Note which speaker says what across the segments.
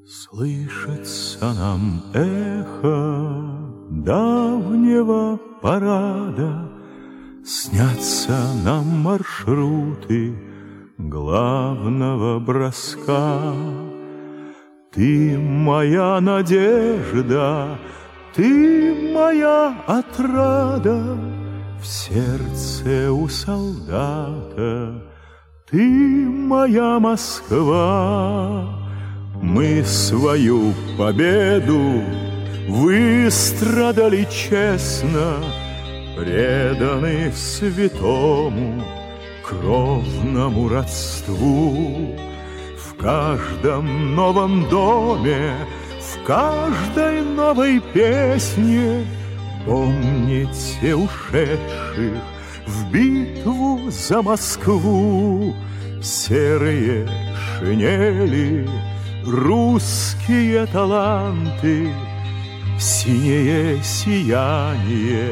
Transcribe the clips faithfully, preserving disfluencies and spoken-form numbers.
Speaker 1: Слышится нам эхо давнего парада, снятся нам маршруты главного броска. Ты моя надежда, ты моя отрада, в сердце у солдата ты моя Москва. Мы свою победу выстрадали честно, преданы святому кровному родству. В каждом новом доме, в каждой новой песне помните ушедших в битву за Москву. Серые шинели, русские таланты, синее сияние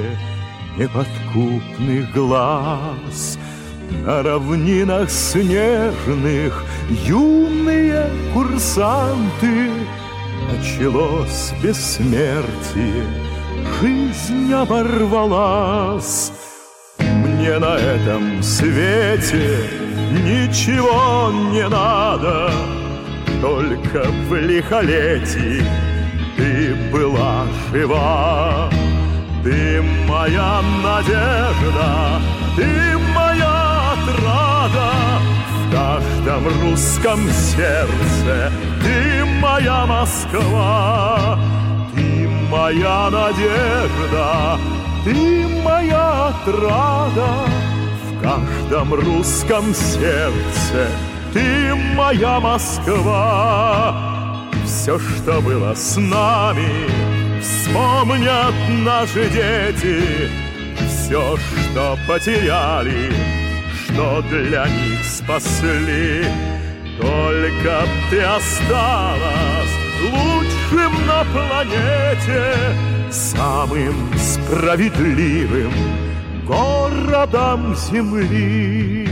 Speaker 1: неподкупных глаз. На равнинах снежных юные курсанты. Началось бессмертие, жизнь оборвалась. Мне на этом свете ничего не надо, только в лихолетии ты была жива. Ты моя надежда, ты моя отрада, в каждом русском сердце ты моя Москва. Ты моя надежда, ты моя отрада, в каждом русском сердце ты моя Москва. Все, что было с нами, вспомнят наши дети. Все, что потеряли, что для них спасли. Только ты осталась лучшим на планете, самым справедливым городом земли.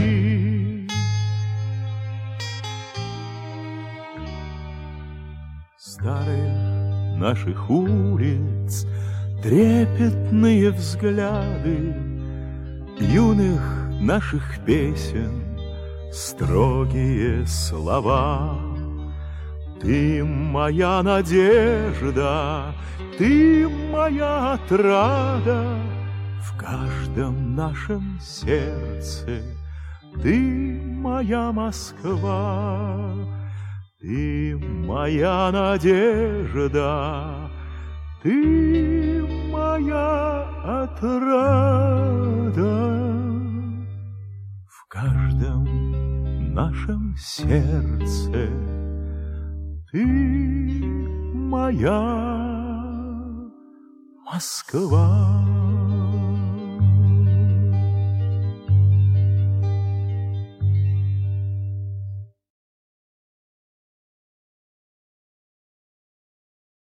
Speaker 1: Старых наших улиц трепетные взгляды, юных наших песен строгие слова. Ты моя надежда, ты моя отрада, в каждом нашем сердце ты моя Москва. Ты моя надежда, ты моя отрада, в каждом нашем сердце ты моя Москва.